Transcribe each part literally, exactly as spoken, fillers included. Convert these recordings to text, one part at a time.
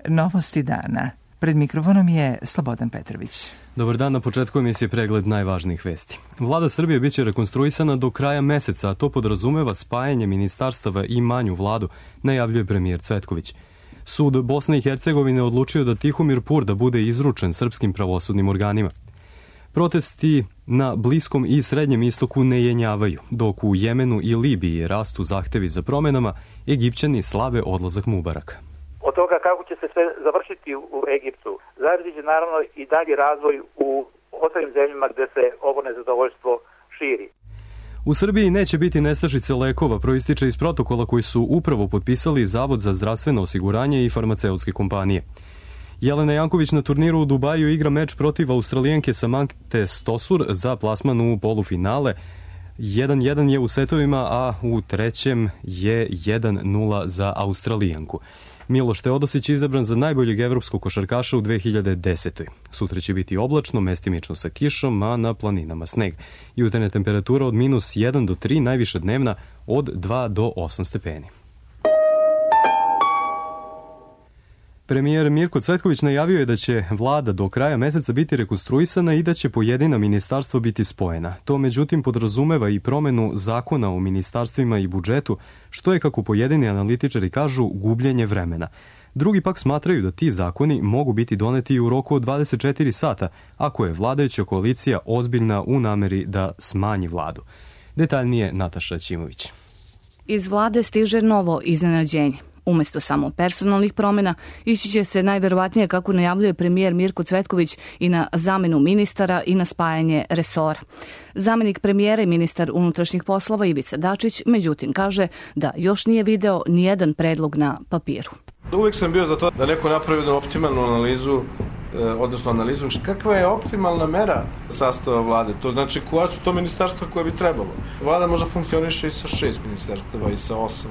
novosti dana. Pred mikrofonom je Slobodan Petrović. Dobar dan, na početku emisije pregled najvažnijih vesti. Vlada Srbije biće rekonstruisana do kraja meseca, a to podrazumeva spajanje ministarstava i manju vladu, najavljuje premijer Cvetković. Sud Bosne i Hercegovine odlučio da Tihomir Purda bude izručen srpskim pravosudnim organima. Protesti na Bliskom i Srednjem istoku ne jenjavaju, dok u Jemenu i Libiji rastu zahtevi za promenama, Egipćani slave odlazak Mubaraka. Od toga kako će se sve završiti u Egiptu, zavisi će naravno i dalji razvoj u ostalim zemljama gde se ovo nezadovoljstvo širi. U Srbiji neće biti nestašice lekova, proističe iz protokola koji su upravo potpisali Zavod za zdravstveno osiguranje i farmaceutske kompanije. Jelena Janković na turniru u Dubaju igra meč protiv Australijanke Samanthe Stosur za plasman u polufinale. jedan jedan je u setovima, a u trećem je jedan nula za Australijanku. Miloš Teodosić je izabran za najboljeg evropskog košarkaša u dve hiljade desetoj. Sutra će biti oblačno, mestimično sa kišom, a na planinama sneg. Jutarnja temperatura od minus jedan do tri, najviša dnevna od dva do osam stepeni. Premijer Mirko Cvetković najavio je da će vlada do kraja meseca biti rekonstruisana i da će pojedina ministarstva biti spojena. To međutim podrazumeva i promenu zakona o ministarstvima i budžetu, što je, kako pojedini analitičari kažu, gubljenje vremena. Drugi pak smatraju da ti zakoni mogu biti doneti u roku od dvadeset četiri sata, ako je vladajuća koalicija ozbiljna u nameri da smanji vladu. Detaljnije Nataša Ćimović. Iz vlade stiže novo iznenađenje. Umesto samo personalnih promjena, ići će se najverovatnije, kako najavljuje premijer Mirko Cvetković, i na zamenu ministara i na spajanje resora. Zamenik premijera i ministar unutrašnjih poslova Ivica Dačić, međutim, kaže da još nije video nijedan predlog na papiru. Uvijek sam bio za to da neko napravi jednu optimalnu analizu, odnosno analizu kakva je optimalna mera sastava vlade. To znači koja su to ministarstva koje bi trebalo. Vlada možda funkcioniše i sa šest ministarstava i sa osam.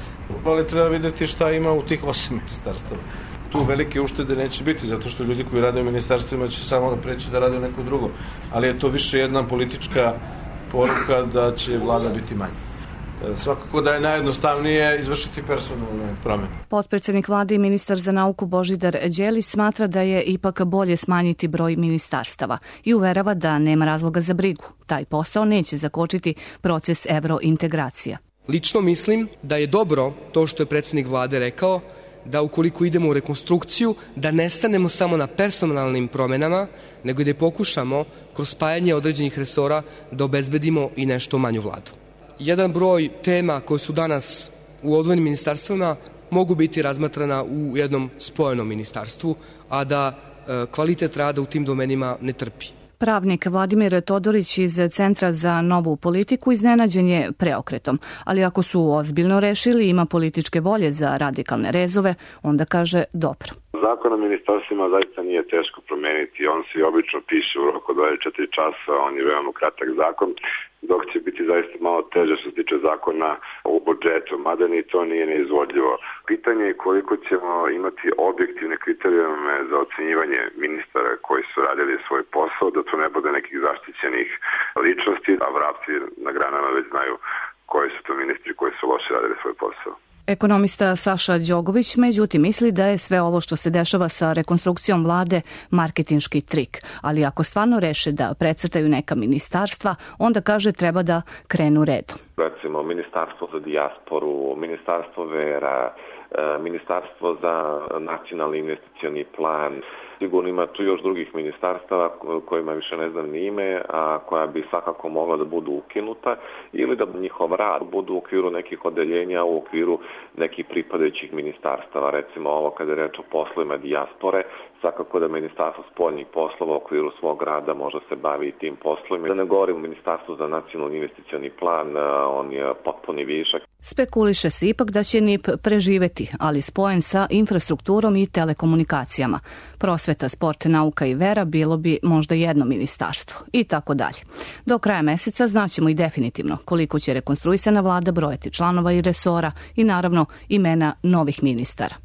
Ali treba vidjeti šta ima u tih osam ministarstava. Tu velike uštede neće biti, zato što ljudi koji rade u ministarstvima će samo preći da rade neko drugo. Ali je to više jedna politička poruka da će vlada biti manja. Svakako da je najjednostavnije izvršiti personalne promjene. Potpredsjednik vlade i ministar za nauku Božidar Đelić smatra da je ipak bolje smanjiti broj ministarstava i uverava da nema razloga za brigu. Taj posao neće zakočiti proces evrointegracija. Lično mislim da je dobro to što je predsjednik vlade rekao, da ukoliko idemo u rekonstrukciju, da ne stanemo samo na personalnim promjenama, nego i da pokušamo kroz spajanje određenih resora da obezbedimo i nešto manju vladu. Jedan broj tema koje su danas u odvojenim ministarstvima mogu biti razmatrana u jednom spojenom ministarstvu, a da e, kvalitet rada u tim domenima ne trpi. Pravnik Vladimir Todorić iz Centra za novu politiku iznenađen je preokretom, ali ako su ozbiljno rešili, ima političke volje za radikalne rezove, onda kaže dobro. Zakon o ministarstvima zaista nije teško promeniti, on se obično piše u roku dvadeset četiri časa, on je veoma kratak zakon, dok će biti zaista malo teže što se tiče zakona u budžetu, mada ni to nije neizvodljivo. Pitanje je koliko ćemo imati objektivne kriterijume za ocenjivanje ministara koji su radili svoj posao, da to ne bude nekih zaštićenih ličnosti, a vrapci na granama već znaju koji su to ministri koji su loše radili svoj posao. Ekonomista Saša Đogović međutim misli da je sve ovo što se dešava sa rekonstrukcijom vlade marketinški trik, ali ako stvarno reše da precrtaju neka ministarstva, onda kaže treba da krenu redom. Recimo Ministarstvo za dijasporu, Ministarstvo vera, Ministarstvo za nacionalni investicioni plan. Sigurno ima tu još drugih ministarstava kojima više ne znam ni ime, a koja bi svakako mogla da budu ukinuta ili da njihov rad budu u okviru nekih odeljenja, u okviru nekih pripadajućih ministarstava. Recimo ovo kada je reč o poslovima dijaspore, svakako da Ministarstvo spoljnih poslova u okviru svog rada može se bavi i tim poslovima. Da ne govorim o Ministarstvu za nacionalni investicioni plan, on je potpuni višak. Spekuliše se ipak da će N I P preživeti, ali spojen sa infrastrukturom i telekomunikacijama. Prosveta, sport, nauka i vera bilo bi možda jedno ministarstvo i tako dalje. Do kraja meseca znaćemo i definitivno koliko će rekonstruisana vlada brojati članova i resora i naravno imena novih ministara.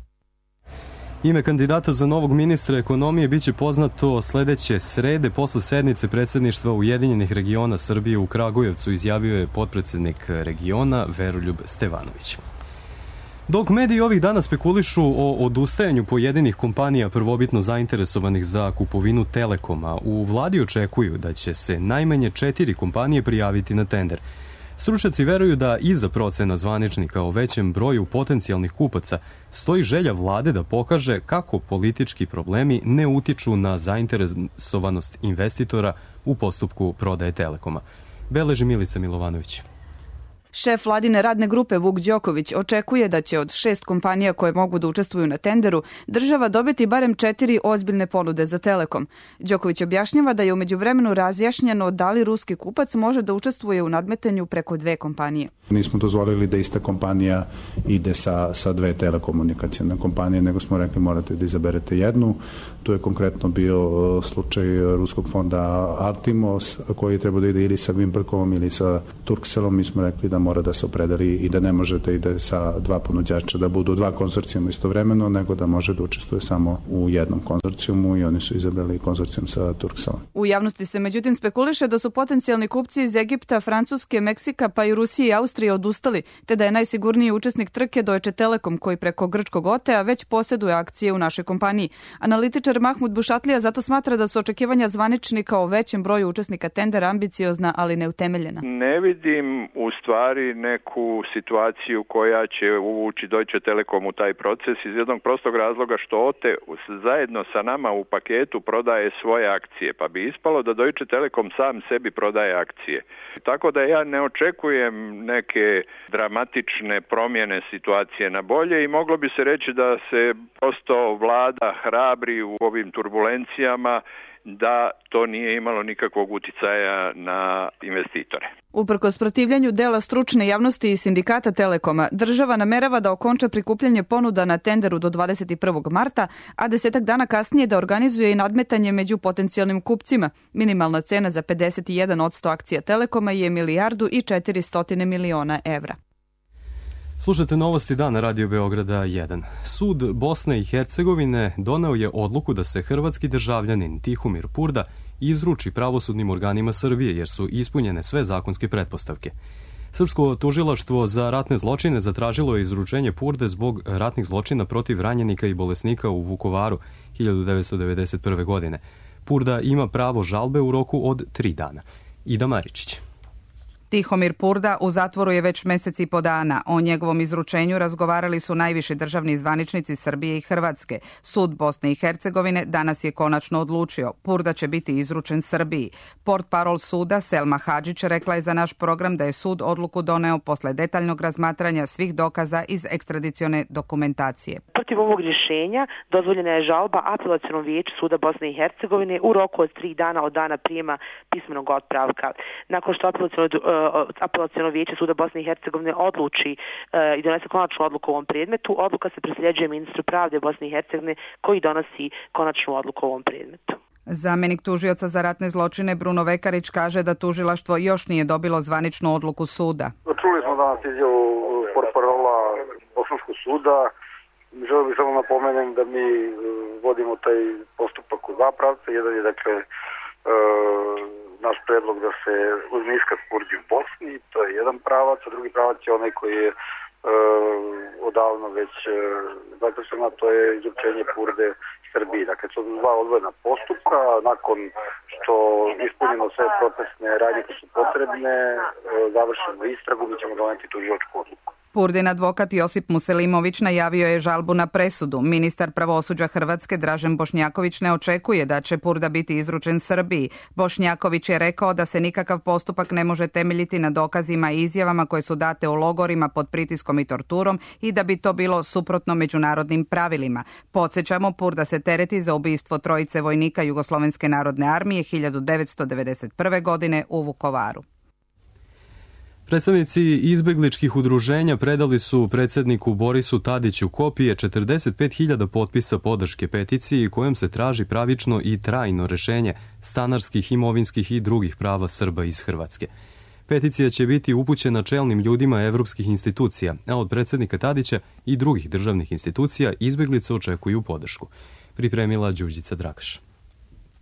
Ime kandidata za novog ministra ekonomije biće poznato sledeće srede posle sednice predsjedništva Ujedinjenih regiona Srbije u Kragujevcu, izjavio je potpredsednik regiona Veroljub Stevanović. Dok mediji ovih dana spekulišu o odustajanju pojedinih kompanija prvobitno zainteresovanih za kupovinu Telekoma, u vladi očekuju da će se najmanje četiri kompanije prijaviti na tender. Stručnjaci veruju da iza procena zvaničnika o većem broju potencijalnih kupaca stoji želja vlade da pokaže kako politički problemi ne utiču na zainteresovanost investitora u postupku prodaje Telekoma. Beleži Milica Milovanović. Šef vladine radne grupe Vuk Đoković očekuje da će od šest kompanija koje mogu da učestvuju na tenderu država dobiti barem četiri ozbiljne ponude za Telekom. Đoković objašnjava da je umeđu vremenu razjašnjeno da li ruski kupac može da učestvuje u nadmetanju preko dve kompanije. Nismo dozvolili da ista kompanija ide sa, sa dve telekomunikacijne kompanije, nego smo rekli morate da izaberete jednu. To je konkretno bio slučaj ruskog fonda Altimos, koji je trebao da ide ili sa Vimperkom ili sa Turkcellom. Mi smo rekli da mora da se opredeli i da ne može da ide sa dva ponuđača, da budu dva konzorcijuma istovremeno, nego da može da učestvuje samo u jednom konzorcijumu i oni su izabrali konzorcijum sa Turkcellom. U javnosti se međutim spekuliše da su potencijalni kupci iz Egipta, Francuske, Meksika pa i Rusije i Austrije odustali, te da je najsigurniji učesnik trke Deutsche Telekom koji preko grčkog O T A već posjeduje akcije u našoj kompaniji. Analitičar Mahmud Bušatlija zato smatra da su očekivanja zvaničnika o većem broju učesnika tendera ambiciozna, ali neutemeljena. Ne vidim u stvari neku situaciju koja će uvući Deutsche Telekom u taj proces iz jednog prostog razloga što O T A zajedno sa nama u paketu prodaje svoje akcije, pa bi ispalo da Deutsche Telekom sam sebi prodaje akcije. Tako da ja ne očekujem neke dramatične promjene situacije na bolje i moglo bi se reći da se prosto vlada hrabri u ovim turbulencijama da to nije imalo nikakvog uticaja na investitore. Uprkos protivljenju dela stručne javnosti i sindikata Telekoma, država namerava da okonča prikupljanje ponuda na tenderu do dvadeset prvog marta, a desetak dana kasnije da organizuje i nadmetanje među potencijalnim kupcima. Minimalna cena za pedeset jedan posto akcija Telekoma je milijardu i četiristo miliona evra. Slušate novosti dana Radio Beograda jedan. Sud Bosne i Hercegovine doneo je odluku da se hrvatski državljanin Tihomir Purda izruči pravosudnim organima Srbije jer su ispunjene sve zakonske pretpostavke. Srpsko tužilaštvo za ratne zločine zatražilo je izručenje Purde zbog ratnih zločina protiv ranjenika i bolesnika u Vukovaru hiljadu devetsto devedeset prve. godine. Purda ima pravo žalbe u roku od tri dana. Ida Maričić. Tihomir Purda u zatvoru je već mesec i po dana. O njegovom izručenju razgovarali su najviši državni zvaničnici Srbije i Hrvatske. Sud Bosne i Hercegovine danas je konačno odlučio. Purda će biti izručen Srbiji. Portparol suda Selma Hadžić rekla je za naš program da je sud odluku doneo posle detaljnog razmatranja svih dokaza iz ekstradicione dokumentacije. Protiv ovog rješenja dozvoljena je žalba Apelacionom vijeću suda Bosne i Hercegovine u roku od tri dana od dana prijema pismenog otpravka. Nakon što apelaciono Apelaciono vijeće suda Bosne i Hercegovine odluči uh, i donese konačnu odluku u ovom predmetu, odluka se prosljeđuje ministru pravde Bosne i Hercegovine koji donosi konačnu odluku u ovom predmetu. Zamenik tužioca za ratne zločine Bruno Vekarić kaže da tužilaštvo još nije dobilo zvaničnu odluku suda. Čuli smo danas izjavu portparola Bosanskog suda. Želio bih samo napomenem da mi vodimo taj postupak u dva pravca. Jedan je dakle uh, naš predlog da se uzme iskaz Purdi u Bosni, to je jedan pravac, a drugi pravac je onaj koji je uh, odavno već uh, zaključeno, to je izručenje Purde Srbiji. Dakle, to su dva odvojena postupka, nakon što ispunimo sve procesne radnje koje su potrebne, uh, završimo istragu, mi ćemo doneti tužilačku odluku. Purdin advokat Josip Muselimović najavio je žalbu na presudu. Ministar pravosuđa Hrvatske Dražen Bošnjaković ne očekuje da će Purda biti izručen Srbiji. Bošnjaković je rekao da se nikakav postupak ne može temeljiti na dokazima i izjavama koje su date u logorima pod pritiskom i torturom i da bi to bilo suprotno međunarodnim pravilima. Podsjećamo, Purda se tereti za ubistvo trojice vojnika Jugoslovenske narodne armije hiljadu devetsto devedeset prve. godine u Vukovaru. Predstavnici izbegličkih udruženja predali su predsjedniku Borisu Tadiću kopije četrdeset pet hiljada potpisa podrške peticiji kojom se traži pravično i trajno rešenje stanarskih, imovinskih i drugih prava Srba iz Hrvatske. Peticija će biti upućena čelnim ljudima evropskih institucija, a od predsjednika Tadića i drugih državnih institucija izbeglice očekuju podršku. Pripremila Đurđica Drakaš.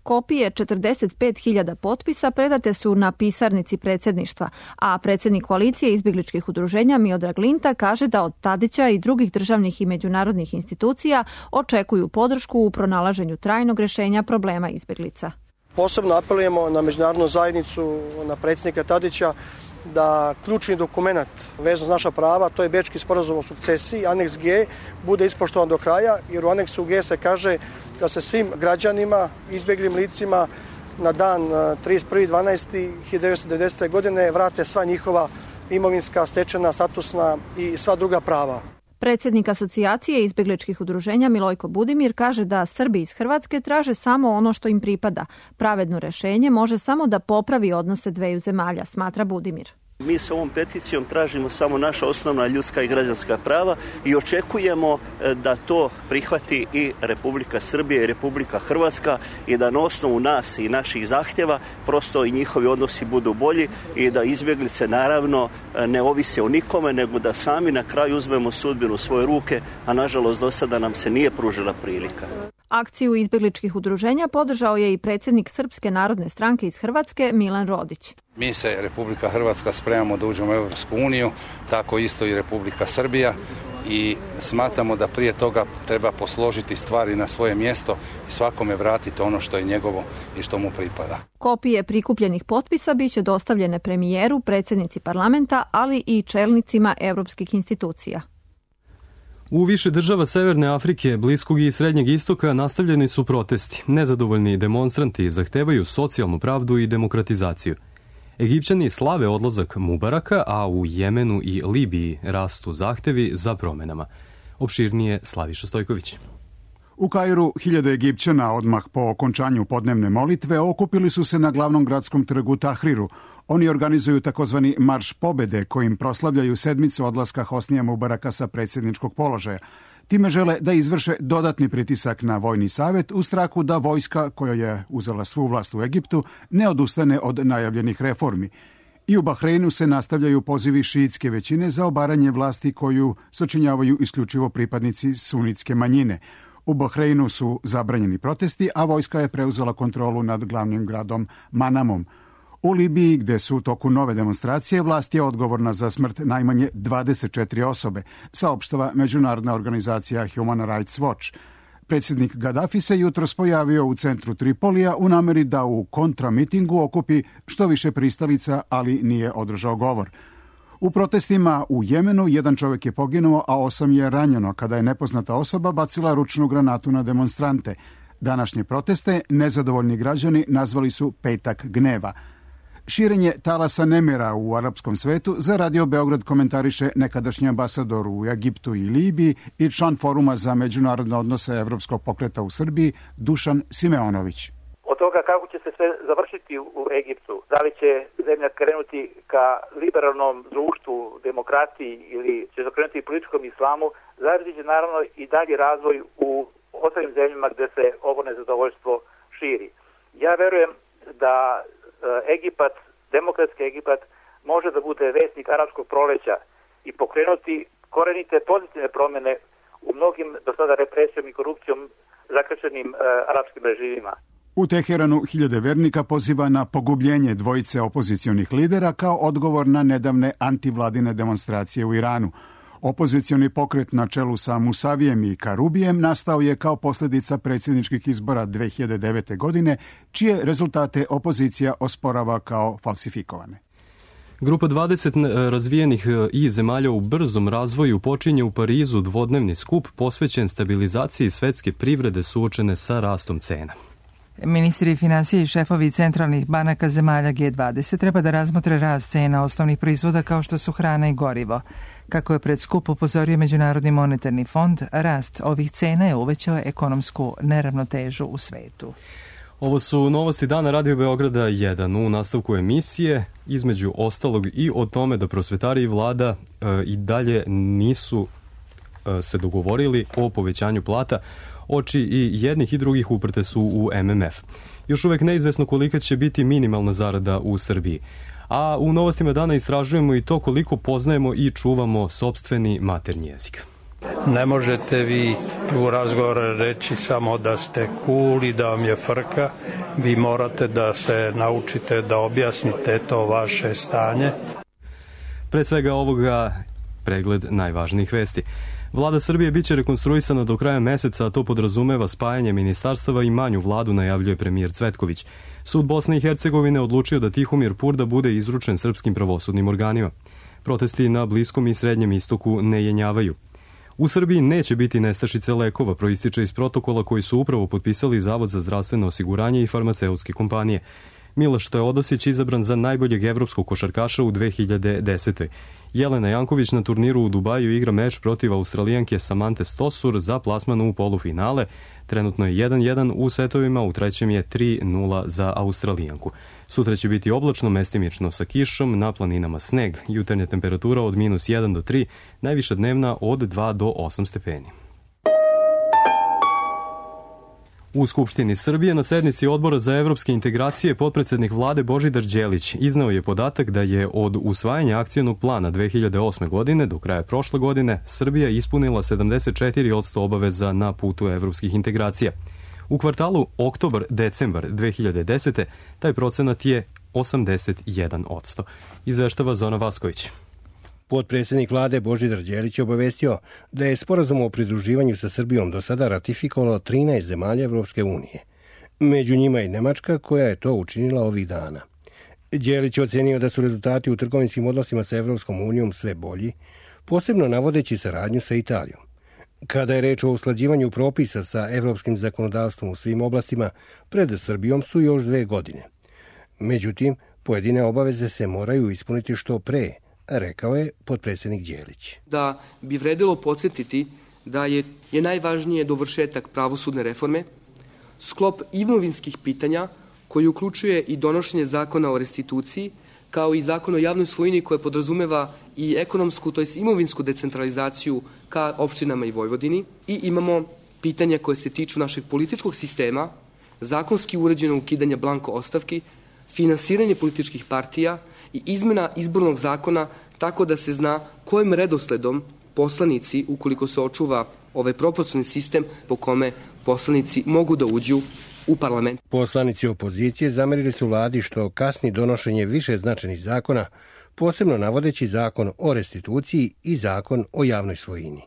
Kopije četrdeset pet hiljada potpisa predate su na pisarnici predsjedništva, a predsjednik koalicije izbjegličkih udruženja Miodrag Linta kaže da od Tadića i drugih državnih i međunarodnih institucija očekuju podršku u pronalaženju trajnog rješenja problema izbjeglica. Posebno apelujemo na međunarodnu zajednicu, na predsjednika Tadića, da ključni dokument vezan za naša prava, to je Bečki sporazum o sukcesiji, aneks G, bude ispoštovan do kraja, jer u aneksu G se kaže da se svim građanima, izbjeglim licima na dan trideset prvi dvanaesti hiljadu devetsto devedesete. godine vrate sva njihova imovinska, stečena, statusna i sva druga prava. Predsjednik asocijacije izbjegličkih udruženja Milojko Budimir kaže da Srbi iz Hrvatske traže samo ono što im pripada. Pravedno rješenje može samo da popravi odnose dveju zemalja, smatra Budimir. Mi s ovom peticijom tražimo samo naša osnovna ljudska i građanska prava i očekujemo da to prihvati i Republika Srbija i Republika Hrvatska i da na osnovu nas i naših zahtjeva prosto i njihovi odnosi budu bolji i da izbjeglice naravno ne ovise o nikome, nego da sami na kraju uzmemo sudbinu u svoje ruke, a nažalost do sada nam se nije pružila prilika. Akciju izbjegličkih udruženja podržao je i predsjednik Srpske narodne stranke iz Hrvatske Milan Rodić. Mi se, Republika Hrvatska, spremamo da uđemo u Europsku uniju, tako isto i Republika Srbija, i smatramo da prije toga treba posložiti stvari na svoje mjesto i svakome vratiti ono što je njegovo i što mu pripada. Kopije prikupljenih potpisa biće dostavljene premijeru, predsjednici parlamenta, ali i čelnicima europskih institucija. U više država Severne Afrike, Bliskog i Srednjeg istoka nastavljeni su protesti. Nezadovoljni demonstranti zahtevaju socijalnu pravdu i demokratizaciju. Egipćani slave odlazak Mubaraka, a u Jemenu i Libiji rastu zahtevi za promjenama. Opširnije Slaviša Stojković. U Kairu hiljade Egipćana odmah po okončanju podnevne molitve okupili su se na glavnom gradskom trgu Tahriru. Oni organizuju takozvani Marš pobjede kojim proslavljaju sedmicu odlaska Hosnija Mubaraka sa predsjedničkog položaja. Time žele da izvrše dodatni pritisak na vojni savjet u strahu da vojska, koja je uzela svu vlast u Egiptu, ne odustane od najavljenih reformi. I u Bahreinu se nastavljaju pozivi šiitske većine za obaranje vlasti koju sačinjavaju isključivo pripadnici sunitske manjine. U Bahreinu su zabranjeni protesti, a vojska je preuzela kontrolu nad glavnim gradom Manamom. U Libiji, gde su u toku nove demonstracije, vlast je odgovorna za smrt najmanje dvadeset četiri osobe, saopštava međunarodna organizacija Human Rights Watch. Predsjednik Gaddafi se jutros pojavio u centru Tripolija u nameri da u kontramitingu okupi što više pristalica, ali nije održao govor. U protestima u Jemenu jedan čovjek je poginuo, a osam je ranjeno kada je nepoznata osoba bacila ručnu granatu na demonstrante. Današnje proteste nezadovoljni građani nazvali su petak gneva. Širenje talasa nemira u arapskom svetu za Radio Beograd komentariše nekadašnji ambasador u Egiptu i Libiji i član Foruma za međunarodne odnose Evropskog pokreta u Srbiji Dušan Simeonović. Od toga kako će se sve završiti u Egiptu, da li će zemlja krenuti ka liberalnom društvu, demokratiji ili će se krenuti političkom islamu, zavisi će naravno i dalji razvoj u ostalim zemljama gdje se ovo nezadovoljstvo širi. Ja verujem da Egipat, demokratski Egipat, može da bude vesnik arapskog proleća i pokrenuti korenite pozitivne promjene u mnogim do sada represijom i korupcijom zakrčenim uh, arapskim režimima. U Teheranu hiljade vernika poziva na pogubljenje dvojice opozicionih lidera kao odgovor na nedavne antivladine demonstracije u Iranu. Opozicioni pokret na čelu sa Musavijem i Karubijem nastao je kao posljedica predsjedničkih izbora dve hiljade devete. godine, čije rezultate opozicija osporava kao falsifikovane. Grupa dvadeset razvijenih i zemalja u brzom razvoju počinje u Parizu dvodnevni skup posvećen stabilizaciji svetske privrede suočene sa rastom cena. Ministri financije i šefovi centralnih banaka zemalja G dvadeset treba da razmotre rast cena osnovnih proizvoda kao što su hrana i gorivo. Kako je pred skup upozorio Međunarodni monetarni fond, rast ovih cena je uvećao ekonomsku neravnotežu u svetu. Ovo su novosti dana Radio Beograda jedan. U nastavku emisije, između ostalog i o tome da prosvetari i vlada e, i dalje nisu e, se dogovorili o povećanju plata. Oči i jednih i drugih uprte su u M M F. Još uvek neizvesno kolika će biti minimalna zarada u Srbiji. A u novostima dana istražujemo i to koliko poznajemo i čuvamo sopstveni maternji jezik. Ne možete vi u razgovoru reći samo da ste cool i da vam je frka. Vi morate da se naučite da objasnite to vaše stanje. Pre svega ovoga pregled najvažnijih vesti. Vlada Srbije biće rekonstruisana do kraja meseca, a to podrazumeva spajanje ministarstava i manju vladu, najavljuje premijer Cvetković. Sud Bosne i Hercegovine odlučio da Tihomir Purda bude izručen srpskim pravosudnim organima. Protesti na Bliskom i Srednjem istoku ne jenjavaju. U Srbiji neće biti nestašice lekova, proističe iz protokola koji su upravo potpisali Zavod za zdravstveno osiguranje i farmaceutske kompanije. Miloš Teodosić izabran za najboljeg evropskog košarkaša u dve hiljade desetoj. Jelena Janković na turniru u Dubaju igra meč protiv Australijanke Samante Stosur za plasman u polufinale. Trenutno je jedan jedan u setovima, u trećem je tri nula za Australijanku. Sutra će biti oblačno, mestimično sa kišom, na planinama sneg, jutarnja temperatura od minus jedan do tri, najviša dnevna od dva do osam stepeni. U Skupštini Srbije na sednici Odbora za evropske integracije potpredsednik vlade Božidar Đelić izneo je podatak da je od usvajanja akcionog plana dve hiljade osme. godine do kraja prošle godine Srbija ispunila sedamdeset četiri posto obaveza na putu evropskih integracija. U kvartalu oktobar-decembar dve hiljade desete. taj procenat je osamdeset jedan posto. Izveštava Zona Vasković. Potpredsjednik vlade Božidar Đelić je obavestio da je sporazum o pridruživanju sa Srbijom do sada ratifikovalo trinaest zemalja Evropske unije. Među njima i Nemačka, koja je to učinila ovih dana. Đelić je ocenio da su rezultati u trgovinskim odnosima sa Evropskom unijom sve bolji, posebno navodeći saradnju sa Italijom. Kada je reč o usklađivanju propisa sa evropskim zakonodavstvom u svim oblastima, pred Srbijom su još dve godine. Međutim, pojedine obaveze se moraju ispuniti što pre, rekao je potpredsjednik Đelić. Da bi vredilo podsjetiti da je, je najvažnije dovršetak pravosudne reforme, sklop imovinskih pitanja koji uključuje i donošenje zakona o restituciji, kao i zakon o javnoj svojini koje podrazumeva i ekonomsku, to jest imovinsku decentralizaciju ka opštinama i Vojvodini. I imamo pitanja koje se tiču našeg političkog sistema, zakonski uređeno ukidanje blanko ostavki, finansiranje političkih partija i izmena izbornog zakona tako da se zna kojim redosledom poslanici, ukoliko se očuva ovaj proporcionalni sistem po kome poslanici mogu da uđu u parlament. Poslanici opozicije zamerili su vladi što kasni donošenje više značajnih zakona, posebno navodeći zakon o restituciji i zakon o javnoj svojini.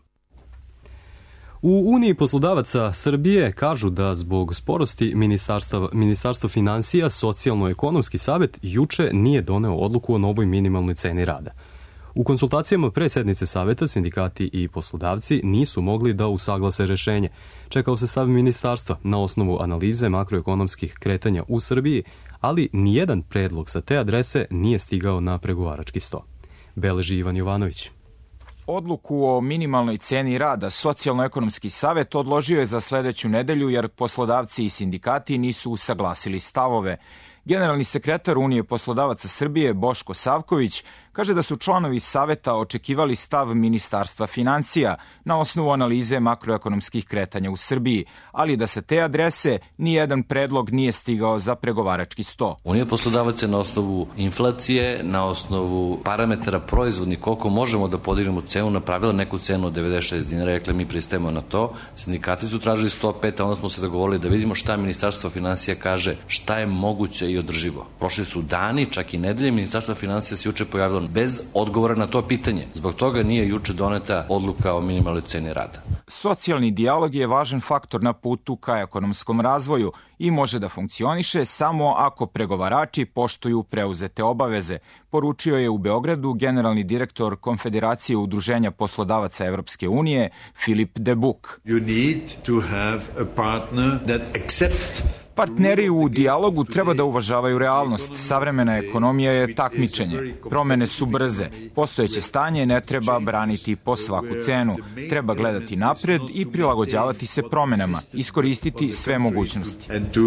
U Uniji poslodavaca Srbije kažu da zbog sporosti Ministarstva, Ministarstva financija Socijalno-ekonomski savet juče nije doneo odluku o novoj minimalnoj ceni rada. U konsultacijama pre sednice saveta sindikati i poslodavci nisu mogli da usaglase rešenje. Čekao se stav ministarstva na osnovu analize makroekonomskih kretanja u Srbiji, ali nijedan predlog sa te adrese nije stigao na pregovarački sto. Beleži Ivan Jovanović. Odluku o minimalnoj ceni rada Socijalno-ekonomski savet odložio je za sledeću nedelju jer poslodavci i sindikati nisu usaglasili stavove. Generalni sekretar Unije poslodavaca Srbije Boško Savković kaže da su članovi saveta očekivali stav Ministarstva financija na osnovu analize makroekonomskih kretanja u Srbiji, ali da sa te adrese nijedan predlog nije stigao za pregovarački sto. Unija poslodavaca na osnovu inflacije, na osnovu parametara proizvodnih, koliko možemo da podignemo cenu, napravila neku cenu od devedeset šest dinara, rekli mi pristajemo na to. Sindikati su tražili sto pet, a onda smo se dogovorili da vidimo šta Ministarstvo financija kaže, šta je moguće i održivo. Prošli su dani, čak i nedelje, Ministarstvo financija se juče pojavilo bez odgovora na to pitanje. Zbog toga nije juče doneta odluka o minimalnoj ceni rada. Socijalni dijalog je važan faktor na putu ka ekonomskom razvoju i može da funkcioniše samo ako pregovarači poštuju preuzete obaveze, poručio je u Beogradu generalni direktor Konfederacije udruženja poslodavaca Evropske unije Filip de Buk. You need to have a partner that accepts. Partneri u dijalogu treba da uvažavaju realnost. Savremena ekonomija je takmičenje. Promene su brze. Postojeće stanje ne treba braniti po svaku cenu. Treba gledati napred i prilagođavati se promenama, iskoristiti sve mogućnosti.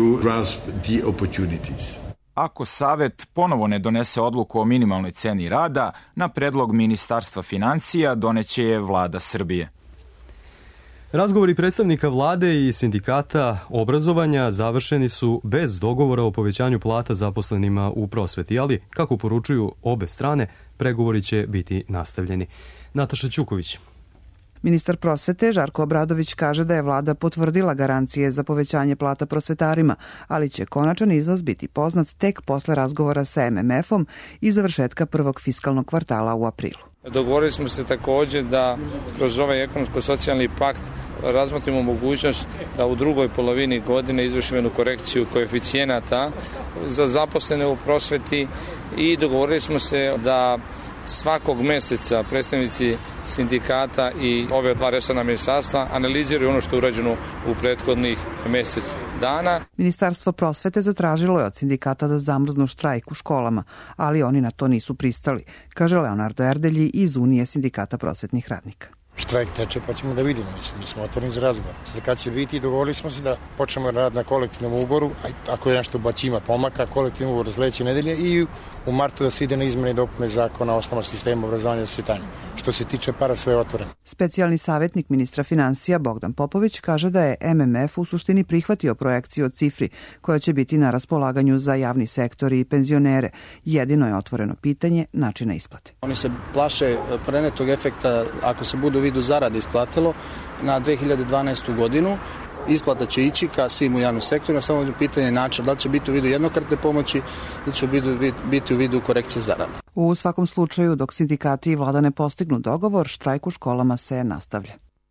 Ako savet ponovo ne donese odluku o minimalnoj ceni rada, na predlog Ministarstva financija doneće je vlada Srbije. Razgovori predstavnika vlade i sindikata obrazovanja završeni su bez dogovora o povećanju plata zaposlenima u prosveti, ali, kako poručuju obe strane, pregovori će biti nastavljeni. Nataša Ćuković. Ministar prosvete Žarko Obradović kaže da je vlada potvrdila garancije za povećanje plata prosvetarima, ali će konačan iznos biti poznat tek posle razgovora sa em em efom i završetka prvog fiskalnog kvartala u aprilu. Dogovorili smo se također da kroz ovaj ekonomsko-socijalni pakt razmotrimo mogućnost da u drugoj polovini godine izvršimo jednu korekciju koeficijenata za zaposlene u prosveti i dogovorili smo se da svakog meseca predstavnici sindikata i ove dva resorna ministarstva analiziraju ono što je urađeno u prethodnih mjesec dana. Ministarstvo prosvete zatražilo je od sindikata da zamrznu štrajk u školama, ali oni na to nisu pristali, kaže Leonardo Erdelji iz Unije sindikata prosvetnih radnika. Štrajk teče pa ćemo da vidimo, mislim, mi smo otvoreni za razgovor. Sad kad će biti, dogovorili smo se da počnemo rad na kolektivnom ugovoru, a ako je nešto baš ima pomaka, kolektivni ugovor sledeće nedelje i u martu da se ide na izmene i dopune zakona o osnovnom sistemu obrazovanja i vaspitanja. Što se tiče para, sve je otvoreno. Specijalni savjetnik ministra finansija Bogdan Popović kaže da je em em ef u suštini prihvatio projekciju o cifri koja će biti na raspolaganju za javni sektor i penzionere. Jedino je otvoreno pitanje načina isplate. Oni se plaše prenetog efekta ako se budu u vidu zarade isplatilo na dve hiljade dvanaestu godinu. Isplata će ići ka svim u javnom sektoru, samo je pitanje načina da li će biti u vidu jednokratne pomoći ili će biti u vidu korekcije zarada. U svakom slučaju, dok sindikati i vlada ne postignu dogovor, štrajk u školama se nastavlja.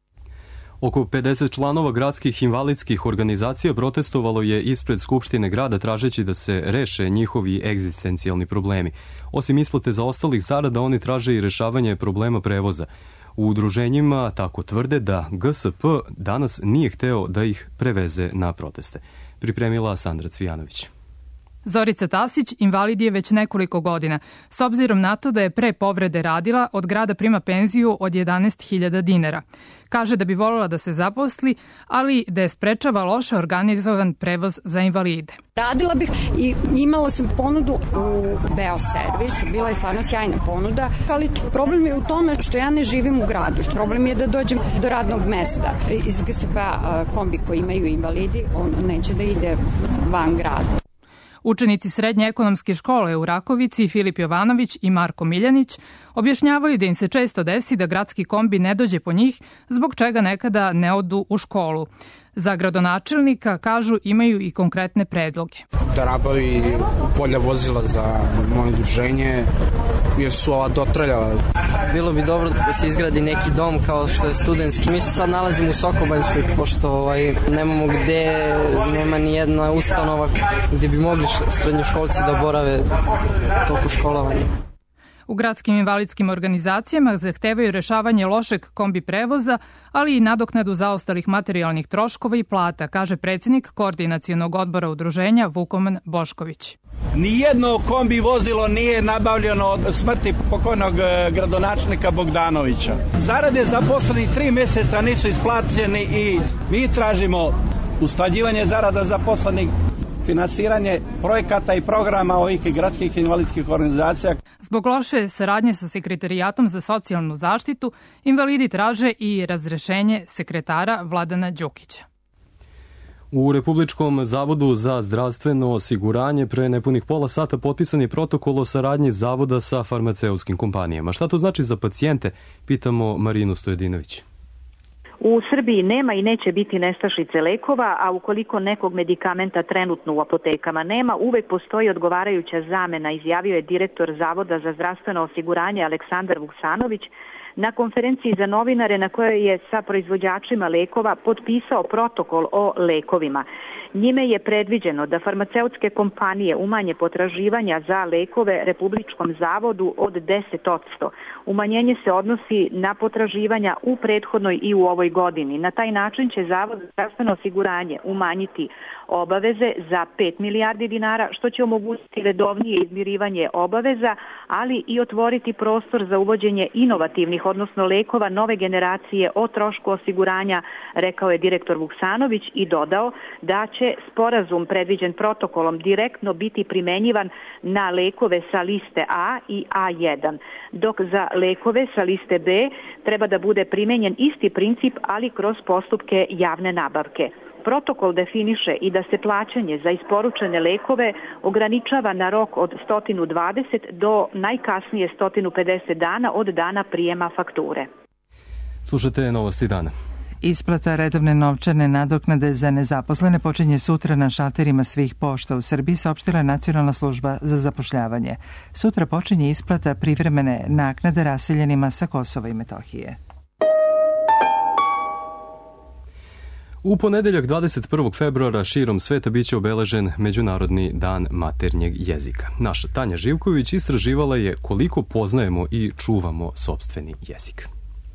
Oko pedeset članova gradskih invalidskih organizacija protestovalo je ispred Skupštine grada tražeći da se reše njihovi egzistencijalni problemi. Osim isplate za ostalih zarada, oni traže i rešavanje problema prevoza. U udruženjima tako tvrde da ge es pe danas nije hteo da ih preveze na proteste. Pripremila Sandra Cvijanović. Zorica Tasić invalid je već nekoliko godina. S obzirom na to da je pre povrede radila, od grada prima penziju od jedanaest hiljada dinara. Kaže da bi voljela da se zaposli, ali da je sprečava loše organizovan prevoz za invalide. Radila bih i imala sam ponudu u Beoservisu, bila je stvarno sjajna ponuda, ali problem je u tome što ja ne živim u gradu. Problem je da dođem do radnog mesta. Iz ge es pe-a kombi koji imaju invalidi, on neće da ide van grada. Učenici srednje ekonomske škole u Rakovici, Filip Jovanović i Marko Miljanić, objašnjavaju da im se često desi da gradski kombi ne dođe po njih, zbog čega nekada ne odu u školu. Za gradonačelnika, kažu, imaju i konkretne predloge. Da nabavi bolja vozila za moje udruženje, jer su ova dotraljala. Bilo bi dobro da se izgradi neki dom kao što je studentski. Mi se sad nalazimo u Sokobanjskoj, pošto ovaj, nemamo gde, nema ni jedna ustanova gde bi mogli srednjoškolci da borave toku školovanja. U gradskim invalidskim organizacijama zahtevaju rešavanje lošeg kombi prevoza, ali i nadoknadu zaostalih materijalnih troškova i plata, kaže predsjednik Koordinacionog odbora udruženja Vukoman Bošković. Nijedno kombi vozilo nije nabavljeno od smrti pokojnog gradonačelnika Bogdanovića. Zarade zaposlenih tri mjeseca nisu isplaćeni i mi tražimo usklađivanje zarada zaposlenih, finansiranje projekata i programa ovih gradskih invalidskih organizacija. Zbog loše saradnje sa Sekretarijatom za socijalnu zaštitu, invalidi traže i razrešenje sekretara Vladana Đukića. U Republičkom zavodu za zdravstveno osiguranje pre nepunih pola sata potpisan je protokol o saradnji zavoda sa farmaceutskim kompanijama. Šta to znači za pacijente? Pitamo Marinu Stojedinović. U Srbiji nema i neće biti nestašice lekova, a ukoliko nekog medikamenta trenutno u apotekama nema, uvek postoji odgovarajuća zamena, izjavio je direktor Zavoda za zdravstveno osiguranje Aleksandar Vuksanović na konferenciji za novinare na kojoj je sa proizvođačima lekova potpisao protokol o lekovima. Njime je predviđeno da farmaceutske kompanije umanje potraživanja za lekove Republičkom zavodu od deset posto. Umanjenje se odnosi na potraživanja u prethodnoj i u ovoj godini. Na taj način će Zavod za zdravstveno osiguranje umanjiti obaveze za pet milijardi dinara, što će omogućiti redovnije izmirivanje obaveza, ali i otvoriti prostor za uvođenje inovativnih, odnosno lekova nove generacije o trošku osiguranja, rekao je direktor Vuksanović i dodao da će sporazum predviđen protokolom direktno biti primenjivan na lekove sa liste A i A jedan, dok za lekove sa liste B treba da bude primenjen isti princip, ali kroz postupke javne nabavke. Protokol definiše i da se plaćanje za isporučene lekove ograničava na rok od sto dvadeset do najkasnije sto pedeset dana od dana prijema fakture. Slušate Novosti dana. Isplata redovne novčane nadoknade za nezaposlene počinje sutra na šalterima svih pošta u Srbiji, saopštila Nacionalna služba za zapošljavanje. Sutra počinje isplata privremene naknade raseljenima sa Kosova i Metohije. U ponedeljak dvadeset prvog februara širom sveta biće obeležen Međunarodni dan maternjeg jezika. Naša Tanja Živković istraživala je koliko poznajemo i čuvamo sopstveni jezik.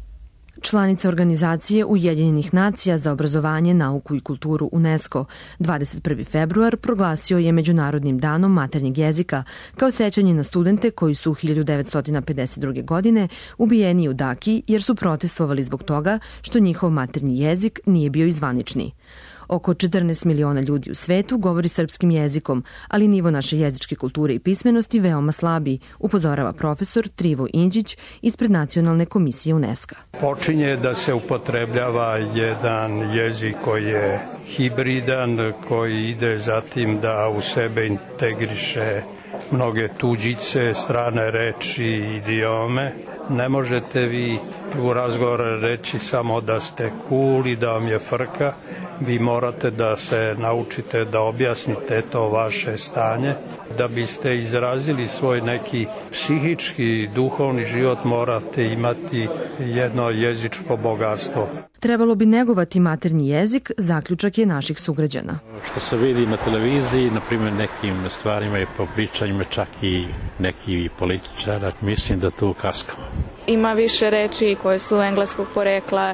Članica organizacije Ujedinjenih nacija za obrazovanje, nauku i kulturu UNESCO dvadeset prvi februar proglasio je Međunarodnim danom maternjeg jezika kao sećanje na studente koji su hiljadu devetsto pedeset druge. godine ubijeni u Daki jer su protestovali zbog toga što njihov maternji jezik nije bio zvanični. Oko četrnaest miliona ljudi u svetu govori srpskim jezikom, ali nivo naše jezičke kulture i pismenosti veoma slabi, upozorava profesor Trivo Inđić ispred Nacionalne komisije UNESCO. Počinje da se upotrebljava jedan jezik koji je hibridan, koji ide zatim da u sebe integriše mnoge tuđice, strane reči i idiome. Ne možete vi u razgovoru reći samo da ste cool i da vam je frka. Vi morate da se naučite da objasnite to vaše stanje. Da biste izrazili svoj neki psihički, duhovni život, morate imati jedno jezičko bogatstvo. Trebalo bi negovati maternji jezik, zaključak je naših sugrađana. Što se vidi na televiziji, na primjer nekim stvarima i po pričanjima, čak i neki političara, mislim da tu kaskamo. Ima više reči koje su engleskog porekla,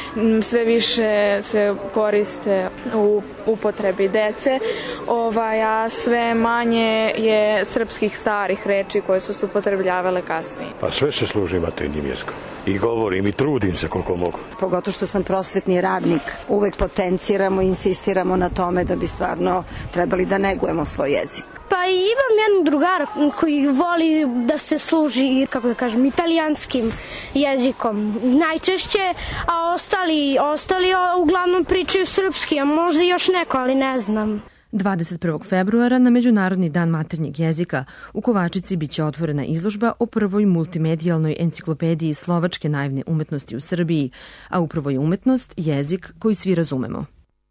sve više se koriste u upotrebi dece, ovaj, a sve manje je srpskih starih reči koje su se upotrebljavale kasnije. Pa sve se služi maternjim jezikom. I govorim i trudim se koliko mogu. Pogotovo što sam prosvetni radnik, uvek potenciramo i insistiramo na tome da bi stvarno trebali da negujemo svoj jezik. Pa imam jedan drugar koji voli da se služi, kako da kažem, italijanskim jezikom najčešće, a ostali, ostali uglavnom pričaju srpski, a možda još neko, ali ne znam. dvadeset prvog februara na Međunarodni dan maternjeg jezika u Kovačici biće otvorena izložba o prvoj multimedijalnoj enciklopediji slovačke naivne umetnosti u Srbiji, a upravo je umetnost jezik koji svi razumemo.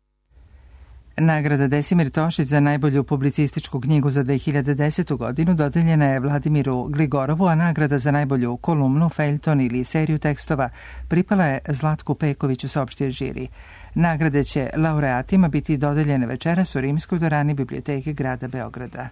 Nagrada Desimir Tošić za najbolju publicističku knjigu za dve hiljade desetu. godinu dodeljena je Vladimiru Gligorovu, a nagrada za najbolju kolumnu, feljton ili seriju tekstova pripala je Zlatku Pekoviću, saopštio žiri. Nagrade će laureatima biti dodeljene večeras u Rimskoj dvorani Biblioteke grada Beograda.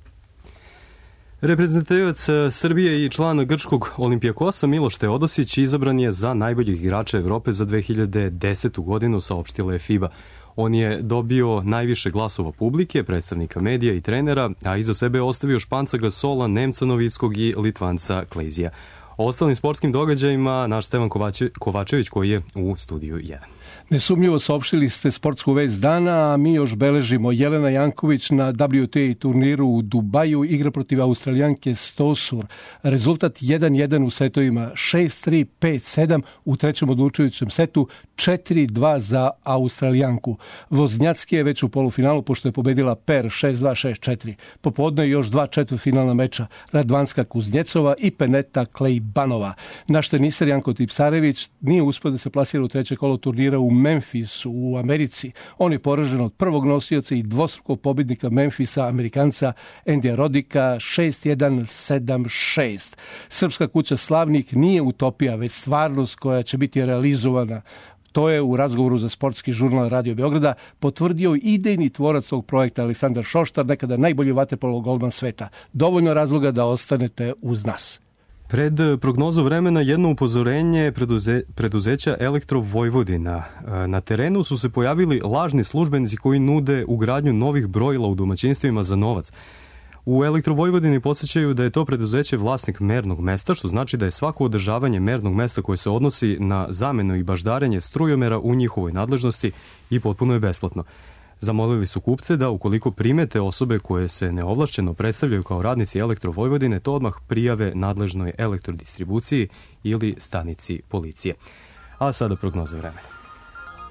Reprezentativac Srbije i član grčkog Olimpijakosa Miloš Teodosić izabran je za najboljih igrača Evrope za dve hiljade desetu. godinu, saopštila je FIBA. On je dobio najviše glasova publike, predstavnika medija i trenera, a iza sebe je ostavio Španca Gasola, Nemca Novickog i Litvanca Klezija. O ostalim sportskim događajima naš Stevan Kovačević koji je u studiju jedan. Nesumnjivo saopštili ste sportsku vest dana, a mi još beležimo. Jelena Janković na W T A turniru u Dubaju igra protiv Australijanke Stosur. Rezultat jedan jedan u setovima, šest tri, pet sedam, u trećem odlučujućem setu četiri dva za Australijanku. Voznjacki je već u polufinalu pošto je pobedila Per šest dva, šest četiri. Popodne još dva četvrtfinalna meča, Radvanska Kuznjecova i Peneta Klejbanova. Naš teniser Janko Tipsarević nije uspio da se plasira u treće kolo turnira u Memphisu u Americi. On je poražen od prvog nosioca i dvostrukog pobjednika Memphisa, Amerikanca Endija Rodika šest jedan, sedam šest. Srpska kuća Slavnik nije utopija, već stvarnost koja će biti realizovana. To je u razgovoru za sportski žurnal Radio Beograda potvrdio idejni tvorac tog projekta Aleksandar Šoštar, nekada najbolji vaterpolo golman sveta. Dovoljno razloga da ostanete uz nas. Pred prognozu vremena jedno upozorenje preduze, preduzeća Elektro Vojvodina. Na terenu su se pojavili lažni službenici koji nude ugradnju novih brojila u domaćinstvima za novac. U Elektro Vojvodini podsjećaju da je to preduzeće vlasnik mernog mesta, što znači da je svako održavanje mernog mesta koje se odnosi na zamenu i baždarenje strujomera u njihovoj nadležnosti i potpuno je besplatno. Zamolili su kupce da ukoliko primete osobe koje se neovlašćeno predstavljaju kao radnici Elektro Vojvodine, to odmah prijave nadležnoj elektrodistribuciji ili stanici policije. A sada prognoza vremena.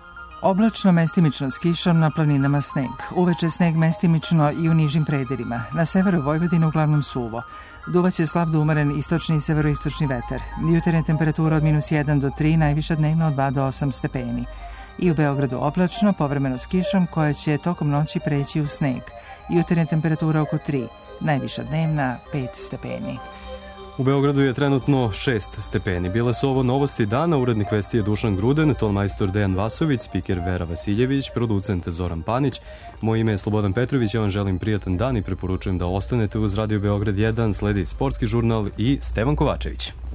Oblačno, mestimično s kišom, na planinama sneg. Uveče sneg mestimično i u nižim predelima. Na severu Vojvodine uglavnom suvo. Duvaće slab do umeren istočni i severoistočni vetar. Jutarnja temperatura od minus jedan do tri, najviša dnevna od dva do osam stepeni. I u Beogradu oblačno, povremeno s kišom, koja će tokom noći preći u sneg. Jutarnja temperatura oko tri, najviša dnevna pet stepeni. U Beogradu je trenutno šest stepeni. Bile su ovo novosti dana, urednik vesti je Dušan Gruden, tonmajstor Dejan Vasović, spiker Vera Vasiljević, producent Zoran Panić. Moje ime je Slobodan Petrović, ja vam želim prijatan dan i preporučujem da ostanete uz Radio Beograd jedan, sledi sportski žurnal i Stevan Kovačević.